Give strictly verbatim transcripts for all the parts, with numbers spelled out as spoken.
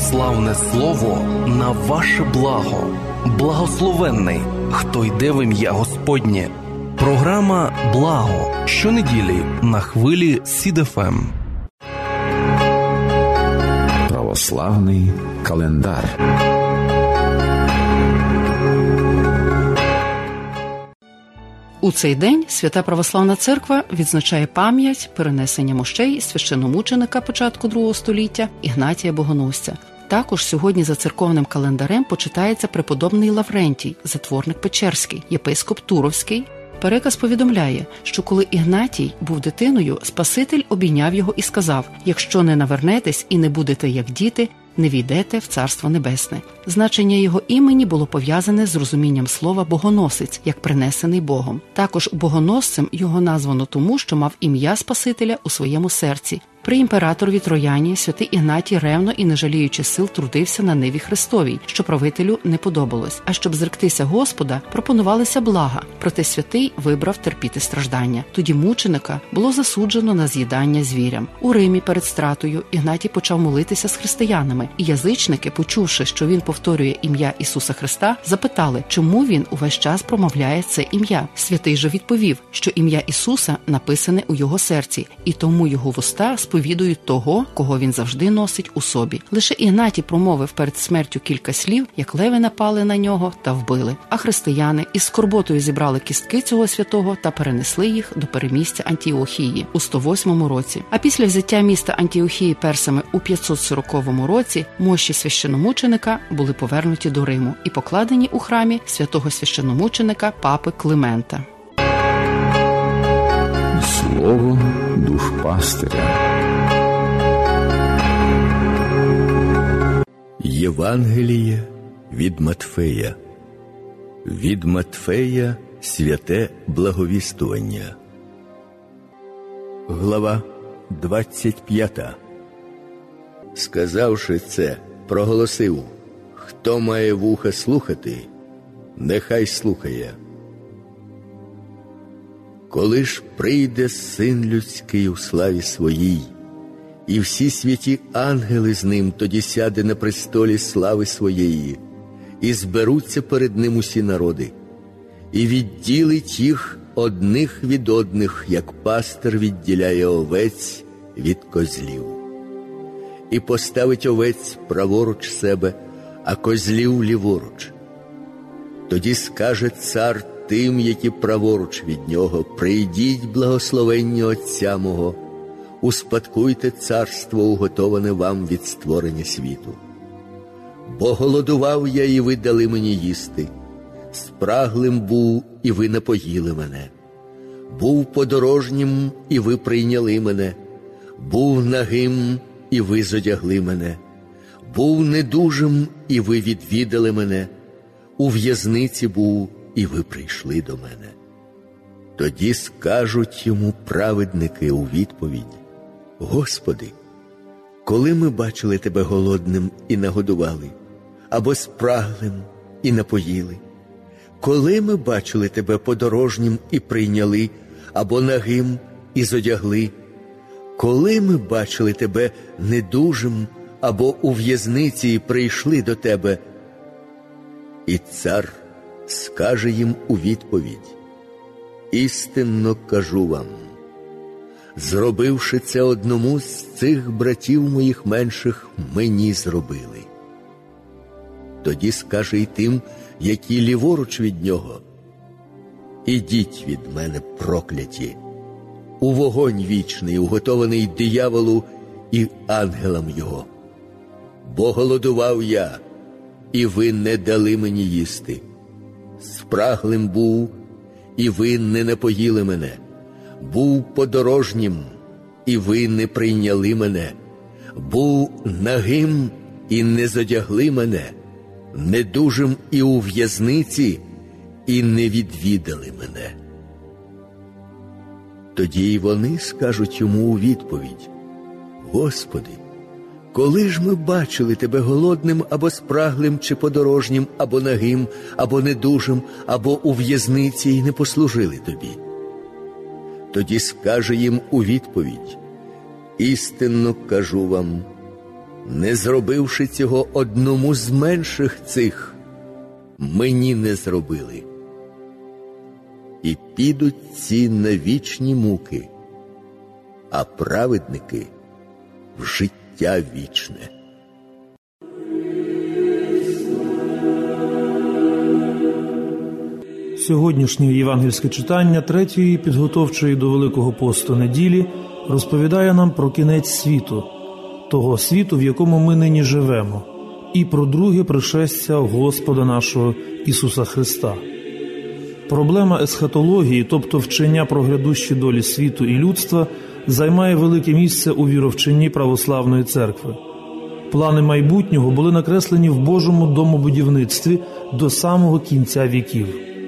православне слово на ваше благо. Благословенний, хто йде в ім'я Господнє. Програма «Благо» щонеділі на хвилі Сід Еф Ем. Православний календар. У цей день Свята Православна Церква відзначає пам'ять перенесення мощей священномученика початку другого століття Ігнатія Богоносця. Також сьогодні за церковним календарем почитається преподобний Лаврентій, затворник Печерський, єпископ Туровський. Переказ повідомляє, що коли Ігнатій був дитиною, Спаситель обійняв його і сказав: «Якщо не навернетесь і не будете як діти, не війдете в Царство Небесне». Значення його імені було пов'язане з розумінням слова «богоносець», як принесений Богом. Також богоносцем його названо тому, що мав ім'я Спасителя у своєму серці. При імператорові Трояні святий Ігнатій ревно і не жаліючи сил трудився на ниві Христовій, що правителю не подобалось. А щоб зректися Господа, пропонувалися блага, проте святий вибрав терпіти страждання. Тоді мученика було засуджено на з'їдання звірям. У Римі перед стратою Ігнатій почав молитися з християнами, і язичники, почувши, що він повторює ім'я Ісуса Христа, запитали, чому він увесь час промовляє це ім'я. Святий же відповів, що ім'я Ісуса написане у його серці, і тому його вуста сповідують того, кого він завжди носить у собі. Лише Ігнатій промовив перед смертю кілька слів, як леви напали на нього та вбили. А християни із скорботою зібрали кістки цього святого та перенесли їх до перемістя Антіохії у сто восьмому році. А після взяття міста Антіохії персами у п'ятсот сороковому році мощі священомученика були повернуті до Риму і покладені у храмі святого священомученика папи Климента. Слово душпастиря. Євангеліє від Матфея. Від Матфея святе благовістування. Глава двадцять п'ята. Сказавши це, проголосив: хто має вуха слухати, нехай слухає. Коли ж прийде Син людський у славі своїй, і всі святі ангели з ним, тоді сяде на престолі слави своєї, і зберуться перед ним усі народи, і відділить їх одних від одних, як пастир відділяє овець від козлів. І поставить овець праворуч себе, а козлів ліворуч. Тоді скаже цар тим, які праворуч від нього: прийдіть, благословенні Отця мого, успадкуйте царство, уготоване вам від створення світу. Бо голодував я, і ви дали мені їсти, спраглим був, і ви напоїли мене, був подорожнім, і ви прийняли мене, був нагим, і ви зодягли мене, був недужим, і ви відвідали мене, у в'язниці був, і ви прийшли до мене. Тоді скажуть йому праведники у відповідь: Господи, коли ми бачили Тебе голодним і нагодували, або спраглим і напоїли? Коли ми бачили Тебе подорожнім і прийняли, або нагим і зодягли? Коли ми бачили Тебе недужим, або у в'язниці і прийшли до Тебе? І цар скаже їм у відповідь: істинно кажу вам, зробивши це одному з цих братів моїх менших, мені зробили. Тоді скаже й тим, які ліворуч від нього: ідіть від мене, прокляті, у вогонь вічний, уготований дияволу і ангелам його. Бо голодував я, і ви не дали мені їсти, спраглим був, і ви не напоїли мене, був подорожнім, і ви не прийняли мене, був нагим, і не зодягли мене, недужим і у в'язниці, і не відвідали мене. Тоді й вони скажуть йому у відповідь: Господи, коли ж ми бачили Тебе голодним, або спраглим, чи подорожнім, або нагим, або недужим, або у в'язниці, і не послужили Тобі? Тоді скаже їм у відповідь: істинно кажу вам, не зробивши цього одному з менших цих, мені не зробили. І підуть ці на вічні муки, а праведники в життя вічне. Сьогоднішнє євангельське читання третьої підготовчої до Великого посту неділі розповідає нам про кінець світу, того світу, в якому ми нині живемо, і про друге пришестя Господа нашого Ісуса Христа. Проблема есхатології, тобто вчення про грядущі долі світу і людства, займає велике місце у віровченні православної церкви. Плани майбутнього були накреслені в Божому домобудівництві до самого кінця віків.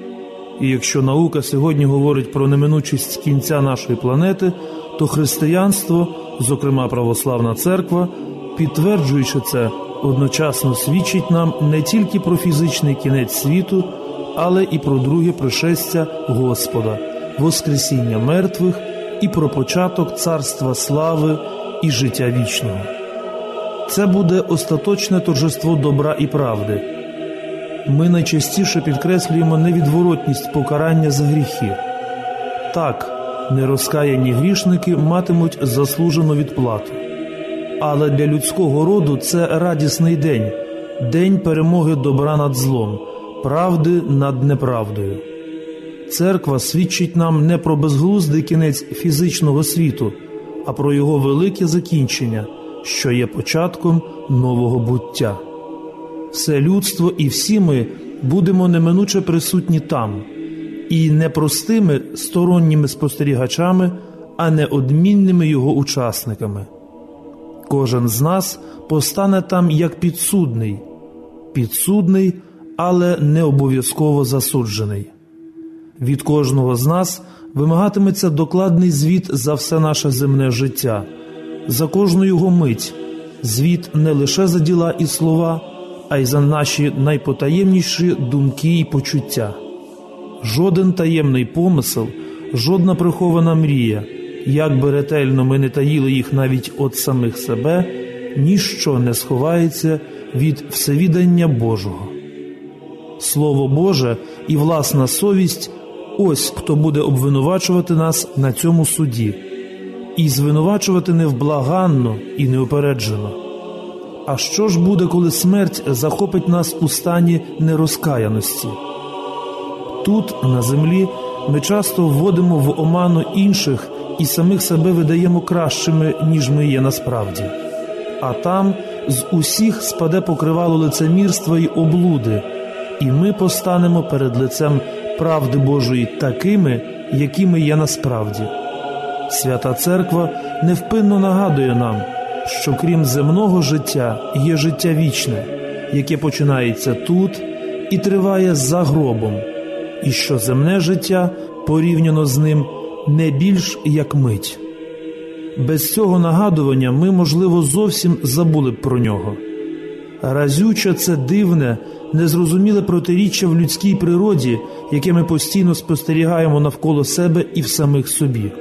І якщо наука сьогодні говорить про неминучість кінця нашої планети, то християнство, зокрема православна церква, підтверджуючи це, одночасно свідчить нам не тільки про фізичний кінець світу, але і про друге пришестя Господа, воскресіння мертвих і про початок царства слави і життя вічного. Це буде остаточне торжество добра і правди. Ми найчастіше підкреслюємо невідворотність покарання за гріхи. Так, нерозкаяні грішники матимуть заслужену відплату. Але для людського роду це радісний день, день перемоги добра над злом, правди над неправдою. Церква свідчить нам не про безглуздий кінець фізичного світу, а про його велике закінчення, що є початком нового буття. Все людство і всі ми будемо неминуче присутні там, і не простими сторонніми спостерігачами, а неодмінними його учасниками. Кожен з нас постане там як підсудний, підсудний, але не обов'язково засуджений. Від кожного з нас вимагатиметься докладний звіт за все наше земне життя, за кожну його мить, звіт не лише за діла і слова, а й за наші найпотаємніші думки і почуття. Жоден таємний помисел, жодна прихована мрія, як би ретельно ми не таїли їх навіть від самих себе, ніщо не сховається від всевідання Божого. Слово Боже і власна совість – ось хто буде обвинувачувати нас на цьому суді. І звинувачувати невблаганно і неупереджено. А що ж буде, коли смерть захопить нас у стані нерозкаяності? Тут, на землі, ми часто вводимо в оману інших і самих себе видаємо кращими, ніж ми є насправді. А там з усіх спаде покривало лицемірства й облуди, і ми постанемо перед лицем правди Божої такими, якими є насправді. Свята Церква невпинно нагадує нам, що крім земного життя є життя вічне, яке починається тут і триває за гробом, і що земне життя, порівняно з ним, не більш як мить. Без цього нагадування ми, можливо, зовсім забули б про нього. Разюче це дивне, незрозуміле протиріччя в людській природі, яке ми постійно спостерігаємо навколо себе і в самих собі.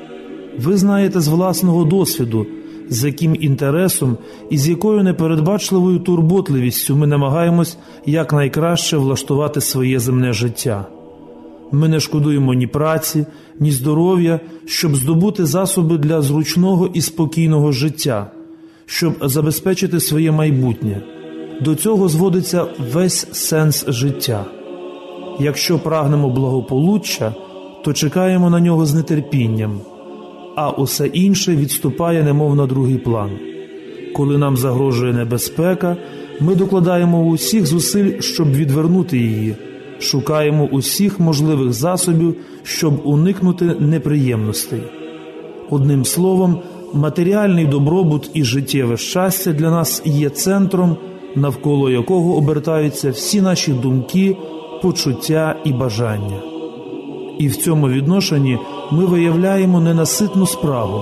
Ви знаєте з власного досвіду, з яким інтересом і з якою непередбачливою турботливістю ми намагаємось якнайкраще влаштувати своє земне життя. Ми не шкодуємо ні праці, ні здоров'я, щоб здобути засоби для зручного і спокійного життя, щоб забезпечити своє майбутнє. До цього зводиться весь сенс життя. Якщо прагнемо благополуччя, то чекаємо на нього з нетерпінням, а усе інше відступає немов на другий план. Коли нам загрожує небезпека, ми докладаємо усіх зусиль, щоб відвернути її, шукаємо усіх можливих засобів, щоб уникнути неприємностей. Одним словом, матеріальний добробут і життєве щастя для нас є центром, навколо якого обертаються всі наші думки, почуття і бажання. І в цьому відношенні ми виявляємо ненаситну справу.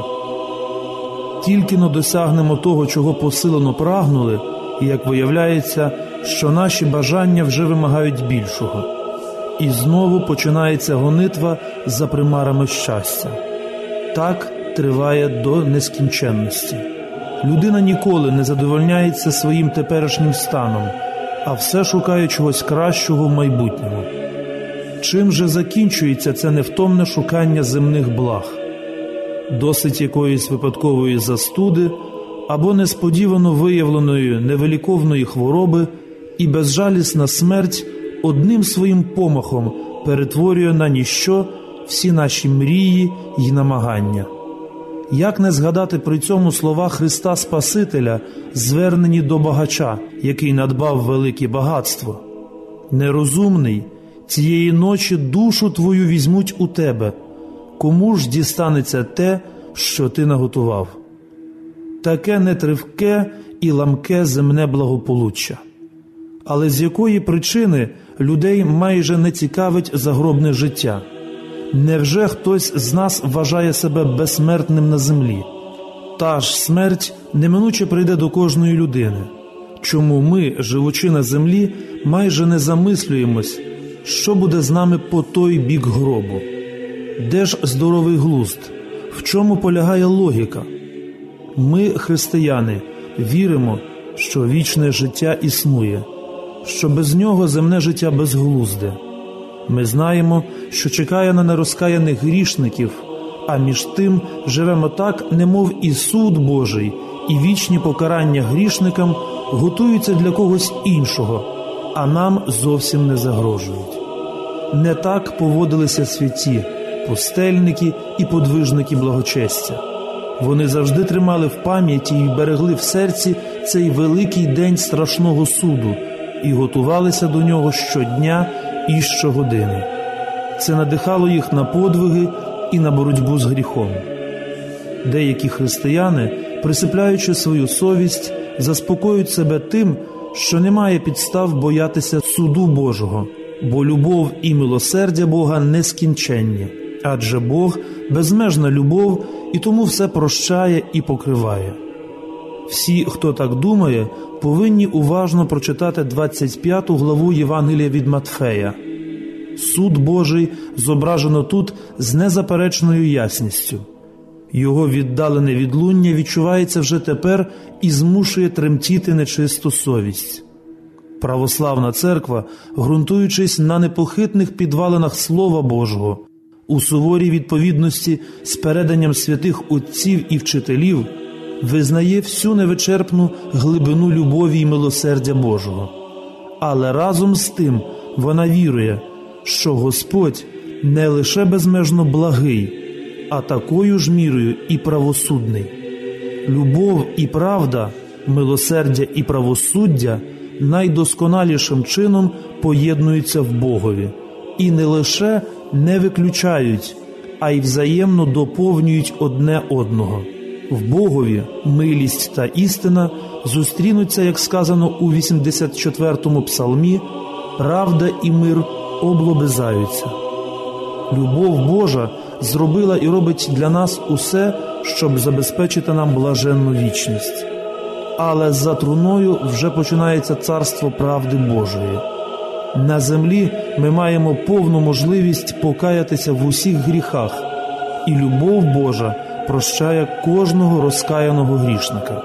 Тільки-но досягнемо того, чого посилено прагнули, і, як виявляється, що наші бажання вже вимагають більшого. І знову починається гонитва за примарами щастя. Так триває до нескінченності. Людина ніколи не задовольняється своїм теперішнім станом, а все шукає чогось кращого в майбутньому. Чим же закінчується це невтомне шукання земних благ? Досить якоїсь випадкової застуди або несподівано виявленої невиліковної хвороби, і безжалісна смерть одним своїм помахом перетворює на ніщо всі наші мрії й намагання. Як не згадати при цьому слова Христа Спасителя, звернені до багача, який надбав велике багатство? «Нерозумний, цієї ночі душу твою візьмуть у тебе. Кому ж дістанеться те, що ти наготував?» Таке нетривке і ламке земне благополуччя. Але з якої причини людей майже не цікавить загробне життя? Невже хтось з нас вважає себе безсмертним на землі? Та ж смерть неминуче прийде до кожної людини. Чому ми, живучи на землі, майже не замислюємось, що буде з нами по той бік гробу? Де ж здоровий глузд? В чому полягає логіка? Ми, християни, віримо, що вічне життя існує, що без нього земне життя безглузде. Ми знаємо, що чекає на нерозкаяних грішників, а між тим живемо так, немов і суд Божий, і вічні покарання грішникам готуються для когось іншого, а нам зовсім не загрожують. Не так поводилися святі, пустельники і подвижники благочестя. Вони завжди тримали в пам'яті і берегли в серці цей великий день страшного суду і готувалися до нього щодня і щогодини. Це надихало їх на подвиги і на боротьбу з гріхом. Деякі християни, присипляючи свою совість, заспокоюють себе тим, що немає підстав боятися суду Божого, бо любов і милосердя Бога нескінченні, адже Бог – безмежна любов і тому все прощає і покриває. Всі, хто так думає, повинні уважно прочитати двадцять п'яту главу Євангелія від Матфея. Суд Божий зображено тут з незаперечною ясністю. Його віддалене відлуння відчувається вже тепер і змушує тремтіти нечисту совість. Православна церква, ґрунтуючись на непохитних підвалинах Слова Божого, у суворій відповідності з переданням святих отців і вчителів, визнає всю невичерпну глибину любові і милосердя Божого. Але разом з тим вона вірує, що Господь не лише безмежно благий, а такою ж мірою і правосудний. Любов і правда, милосердя і правосуддя найдосконалішим чином поєднуються в Богові і не лише не виключають, а й взаємно доповнюють одне одного. В Богові милість та істина зустрінуться, як сказано у вісімдесят четвертому псалмі, правда і мир облобизаються. Любов Божа зробила і робить для нас усе, щоб забезпечити нам блаженну вічність. Але за труною вже починається царство правди Божої. На землі ми маємо повну можливість покаятися в усіх гріхах, і любов Божа прощає кожного розкаяного грішника.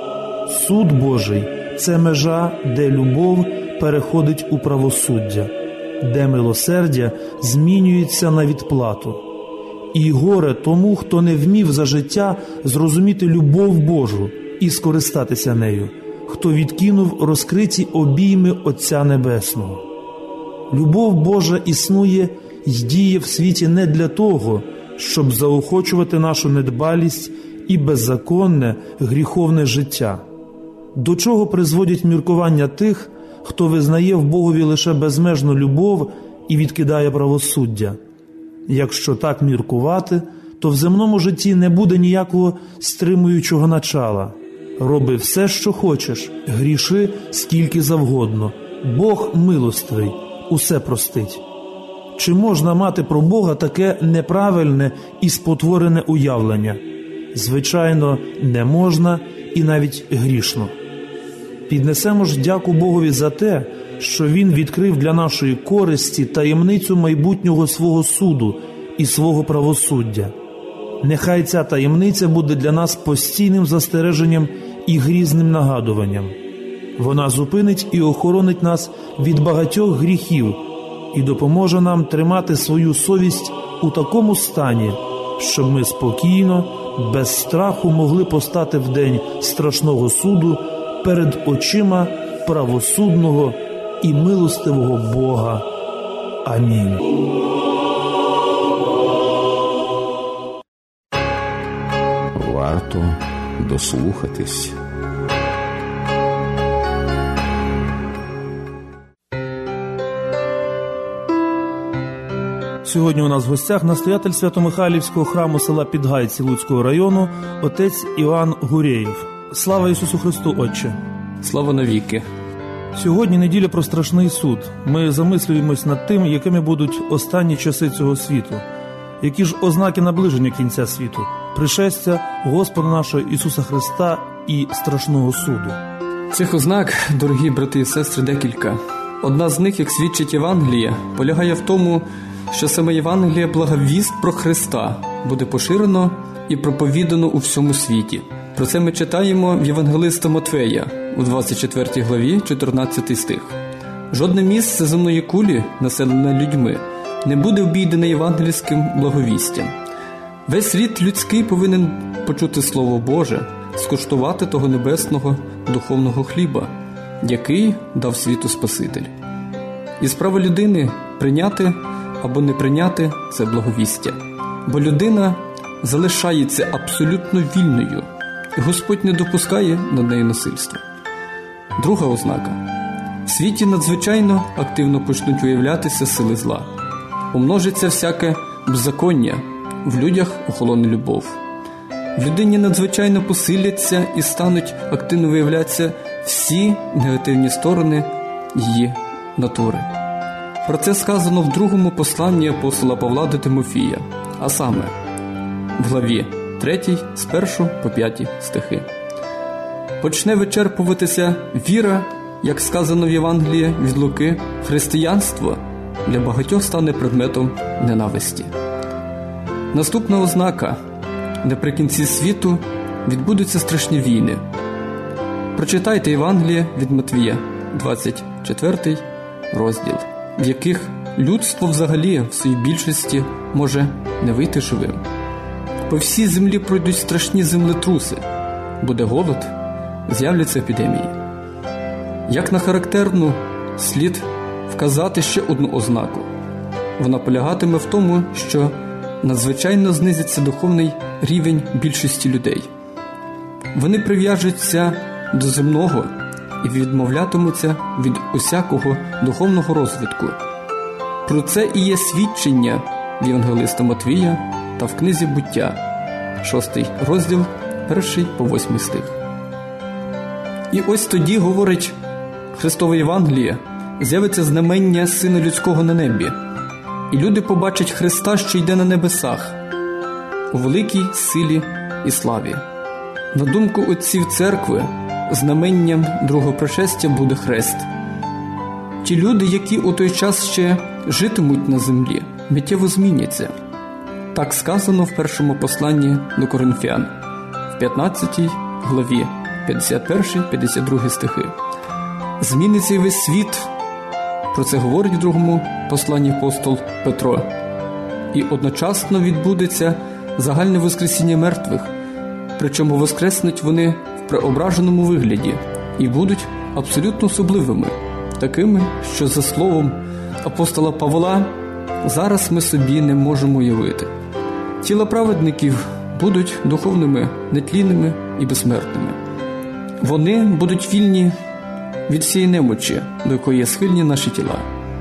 Суд Божий – це межа, де любов переходить у правосуддя, де милосердя змінюється на відплату. І горе тому, хто не вмів за життя зрозуміти любов Божу і скористатися нею, хто відкинув розкриті обійми Отця Небесного. Любов Божа існує й діє в світі не для того, щоб заохочувати нашу недбалість і беззаконне, гріховне життя. До чого призводять міркування тих, хто визнає в Богові лише безмежну любов і відкидає правосуддя? Якщо так міркувати, то в земному житті не буде ніякого стримуючого начала. Роби все, що хочеш, гріши скільки завгодно. Бог милостивий, усе простить. Чи можна мати про Бога таке неправильне і спотворене уявлення? Звичайно, не можна і навіть грішно. Піднесемо ж дяку Богові за те, що Він відкрив для нашої користі таємницю майбутнього свого суду і свого правосуддя. Нехай ця таємниця буде для нас постійним застереженням і грізним нагадуванням. Вона зупинить і охоронить нас від багатьох гріхів і допоможе нам тримати свою совість у такому стані, щоб ми спокійно, без страху могли постати в день страшного суду перед очима правосудного і милостивого Бога. Амінь. Варто дослухатись. Сьогодні у нас в гостях настоятель Свято-Михайлівського храму села Підгайці Луцького району отець Іван Гурєєв. Слава Ісусу Христу, Отче! Слава навіки! Сьогодні неділя про страшний суд. Ми замислюємось над тим, якими будуть останні часи цього світу. Які ж ознаки наближення кінця світу, пришестя Господа нашого Ісуса Христа і страшного суду. Цих ознак, дорогі брати і сестри, декілька. Одна з них, як свідчить Євангеліє, полягає в тому, що саме Євангеліє благовість про Христа буде поширено і проповідано у всьому світі. Про це ми читаємо в Євангелиста Матвея у двадцять четвертій главі, чотирнадцятий стих. Жодне місце земної кулі, населене людьми, не буде обійдене євангельським благовістям. Весь рід людський повинен почути Слово Боже, скуштувати того небесного духовного хліба, який дав світу Спаситель. І справа людини прийняти або не прийняти це благовістя. Бо людина залишається абсолютно вільною, і Господь не допускає над нею насильства. Друга ознака. В світі надзвичайно активно почнуть виявлятися сили зла. Умножиться всяке беззаконня, в людях охолоне любов. В людині надзвичайно посиляться і стануть активно виявлятися всі негативні сторони її натури. Про це сказано в другому посланні апостола Павла до Тимофія, а саме в главі третій з першого по п'ятий стихи. Почне вичерпуватися віра, як сказано в Євангелії від Луки, християнство для багатьох стане предметом ненависті. Наступна ознака. Наприкінці світу відбудуться страшні війни. Прочитайте Євангеліє від Матвія, двадцять четвертий розділ, в яких людство взагалі в своїй більшості може не вийти живим. По всій землі пройдуть страшні землетруси, буде голод, з'являться епідемії. Як на характерну, слід вказати ще одну ознаку. Вона полягатиме в тому, що надзвичайно знизиться духовний рівень більшості людей. Вони прив'яжуться до земного і відмовлятимуться від усякого духовного розвитку. Про це і є свідчення в Євангелиста Матвія та в книзі «Буття», шостий розділ, перший по восьмий стих. І ось тоді, говорить Христове Євангеліє, з'явиться знамення Сина Людського на небі, і люди побачать Христа, що йде на небесах, у великій силі і славі. На думку отців церкви, знаменням другого пришестя буде хрест. Ті люди, які у той час ще житимуть на землі, миттєво зміняться. Так сказано в першому посланні до Коринфян, в п'ятнадцятій главі, п'ятдесят перший - п'ятдесят другий стихи. Зміниться і весь світ. Про це говорить в другому посланні апостол Петро. І одночасно відбудеться загальне воскресіння мертвих, причому воскреснуть вони в преображеному вигляді і будуть абсолютно особливими, такими, що за словом апостола Павла зараз ми собі не можемо уявити. Тіла праведників будуть духовними, нетлінними і безсмертними. Вони будуть вільні від всієї немочі, до якої є схильні наші тіла.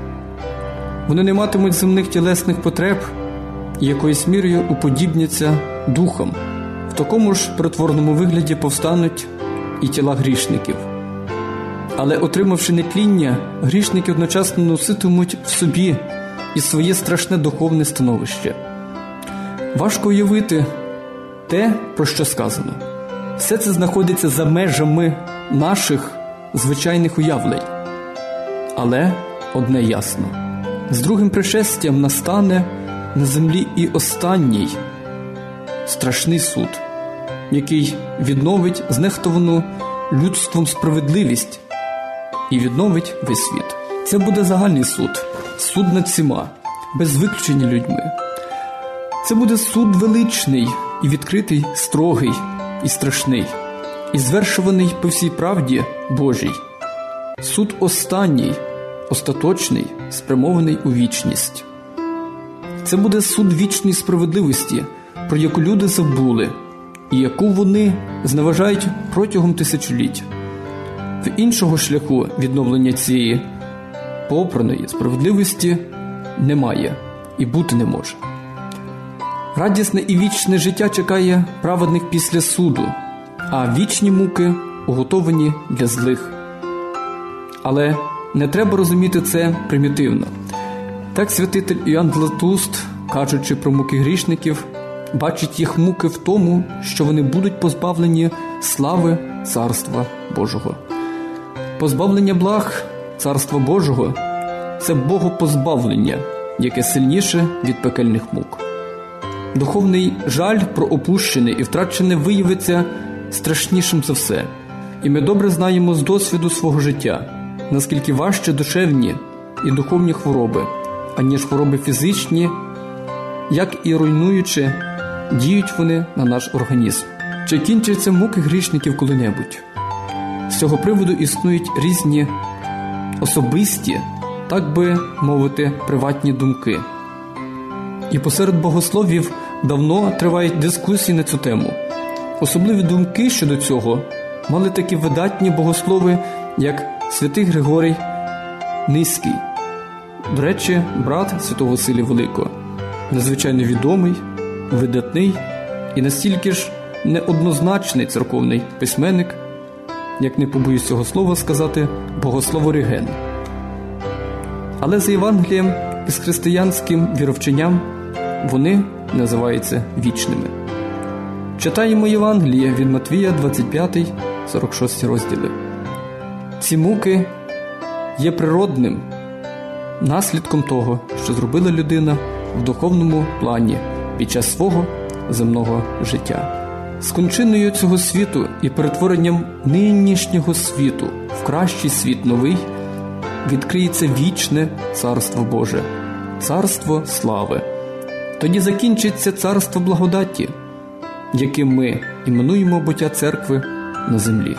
Вони не матимуть земних тілесних потреб і якоюсь мірою уподібняться духам. В такому ж притворному вигляді повстануть і тіла грішників. Але, отримавши нетління, грішники одночасно носитимуть в собі і своє страшне духовне становище. Важко уявити те, про що сказано. Все це знаходиться за межами наших звичайних уявлень. Але одне ясно. З другим пришестям настане на землі і останній страшний суд. який відновить знехтовану людством справедливість і відновить весь світ. Це буде загальний суд, суд над всіма, без виключення людьми. Це буде суд величний і відкритий, строгий і страшний, і звершуваний по всій правді Божій. Суд останній, остаточний, спрямований у вічність. Це буде суд вічної справедливості, про яку люди забули, і яку вони зневажають протягом тисячоліть. В іншого шляху відновлення цієї попраної справедливості немає і бути не може. Радісне і вічне життя чекає праведних після суду, а вічні муки уготовані для злих. Але не треба розуміти це примітивно. Так святитель Іоанн Златоуст, кажучи про муки грішників, бачить їх муки в тому, що вони будуть позбавлені слави Царства Божого. Позбавлення благ Царства Божого – це богопозбавлення, яке сильніше від пекельних мук. Духовний жаль про опущене і втрачене виявиться страшнішим за все. І ми добре знаємо з досвіду свого життя, наскільки важче душевні і духовні хвороби, аніж хвороби фізичні, як і руйнуючи, діють вони на наш організм. Чи кінчаться муки грішників коли-небудь? З цього приводу існують різні особисті, так би мовити, приватні думки. І посеред богословів давно тривають дискусії на цю тему. Особливі думки щодо цього мали такі видатні богослови, як святий Григорій Низький. До речі, брат святого Василія Великого, надзвичайно відомий, видатний і настільки ж неоднозначний церковний письменник, як не побоюсь цього слова сказати, богослов Оріген. Але за Євангелієм і з християнським віровченням вони називаються вічними. Читаємо Євангеліє від Матвія, двадцять п'ятий сорок шостий розділи. Ці муки є природним наслідком того, що зробила людина в духовному плані під час свого земного життя. З кончиною цього світу і перетворенням нинішнього світу в кращий світ новий відкриється вічне Царство Боже, Царство слави. Тоді закінчиться Царство благодаті, яким ми іменуємо буття церкви на землі.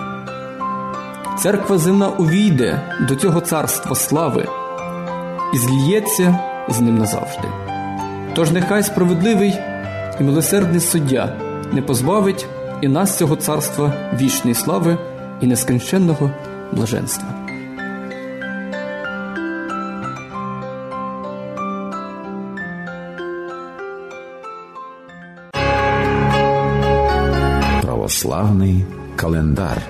Церква земна увійде до цього царства слави і зліється з ним назавжди. Тож нехай справедливий і милосердний суддя не позбавить і нас цього царства вічної слави і нескінченного блаженства. Православний календар.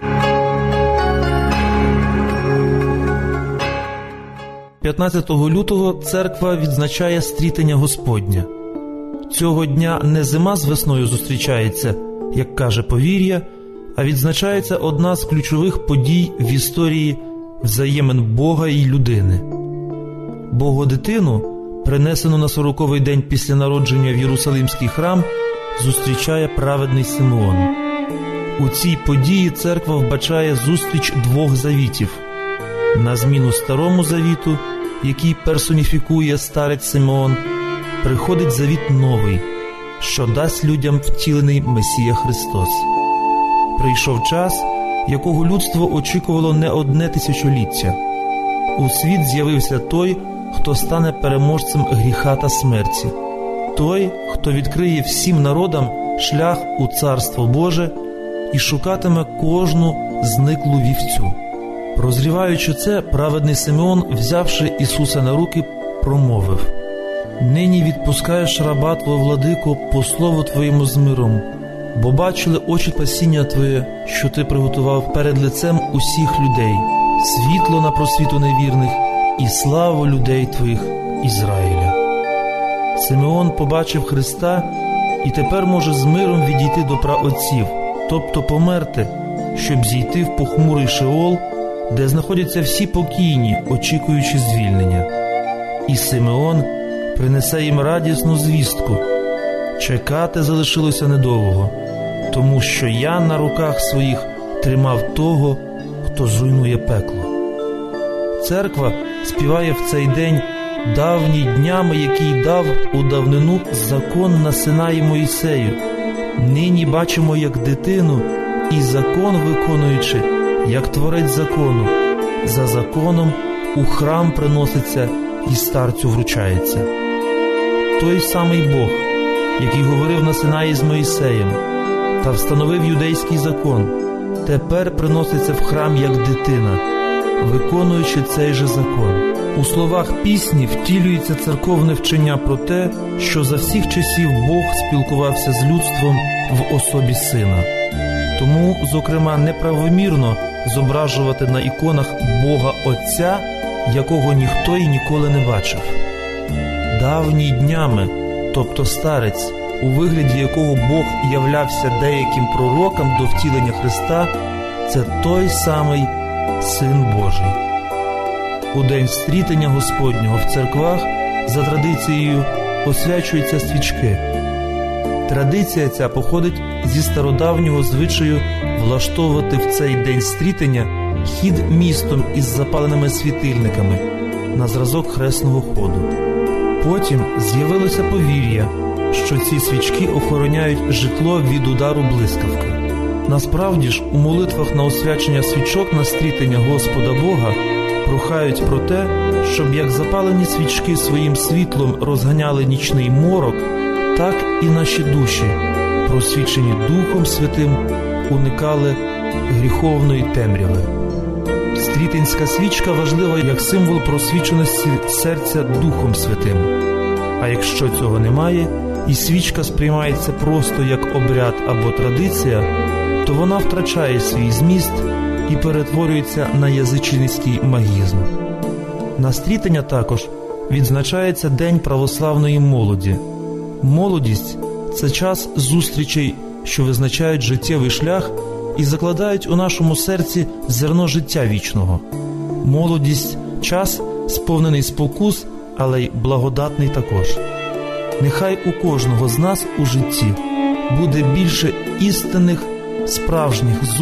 п'ятнадцятого лютого церква відзначає стрітення Господня. Цього дня не зима з весною зустрічається, як каже повір'я, а відзначається одна з ключових подій в історії взаємин Бога і людини. Богодитину, принесену на сороковий день після народження в Єрусалимський храм, зустрічає праведний Симеон. У цій події церква вбачає зустріч двох завітів. На зміну Старому Завіту, який персоніфікує старець Симеон, приходить завіт новий, що дасть людям втілений Месія Христос. Прийшов час, якого людство очікувало не одне тисячоліття. У світ з'явився той, хто стане переможцем гріха та смерті. Той, хто відкриє всім народам шлях у Царство Боже і шукатиме кожну зниклу вівцю. Прозріваючи це, праведний Симеон, взявши Ісуса на руки, промовив: «Нині відпускаєш раба Твого, владико, по слову Твоєму з миром, бо бачили очі спасіння Твоє, що Ти приготував перед лицем усіх людей, світло на просвіту невірних і славу людей Твоїх Ізраїля». Симеон побачив Христа і тепер може з миром відійти до праотців, тобто померти, щоб зійти в похмурий Шеол, де знаходяться всі покійні, очікуючи звільнення. І Симеон принесе їм радісну звістку. Чекати залишилося недовго, тому що я на руках своїх тримав того, хто зруйнує пекло. Церква співає в цей день давні днями, який дав у давнину закон на Синаї Моїсею. Нині бачимо, як дитину, і закон виконуючи, як творець закону. За законом у храм приноситься і старцю вручається. Той самий Бог, який говорив на Синаї з Моїсеєм та встановив юдейський закон, тепер приноситься в храм як дитина, виконуючи цей же закон. У словах пісні втілюється церковне вчення про те, що за всіх часів Бог спілкувався з людством в особі Сина. Тому, зокрема, неправомірно зображувати на іконах Бога Отця, якого ніхто і ніколи не бачив. Давні днями, тобто старець, у вигляді якого Бог являвся деяким пророкам до втілення Христа, це той самий Син Божий. У день встрітення Господнього в церквах за традицією освячуються свічки. Традиція ця походить зі стародавнього звичаю влаштовувати в цей день встрітення хід містом із запаленими світильниками на зразок хресного ходу. Потім з'явилося повір'я, що ці свічки охороняють житло від удару блискавки. Насправді ж, у молитвах на освячення свічок на встрітення Господа Бога прохають про те, щоб як запалені свічки своїм світлом розганяли нічний морок, так і наші душі, просвічені Духом Святим, уникали гріховної темряви. Стрітинська свічка важлива як символ просвіченості серця Духом Святим. А якщо цього немає, і свічка сприймається просто як обряд або традиція, то вона втрачає свій зміст і перетворюється на язичницький магізм. На стрітення також відзначається День православної молоді. Молодість – це час зустрічей, що визначають життєвий шлях і закладають у нашому серці зерно життя вічного. Молодість – час, сповнений спокус, але й благодатний також. Нехай у кожного з нас у житті буде більше істинних, справжніх зустрічей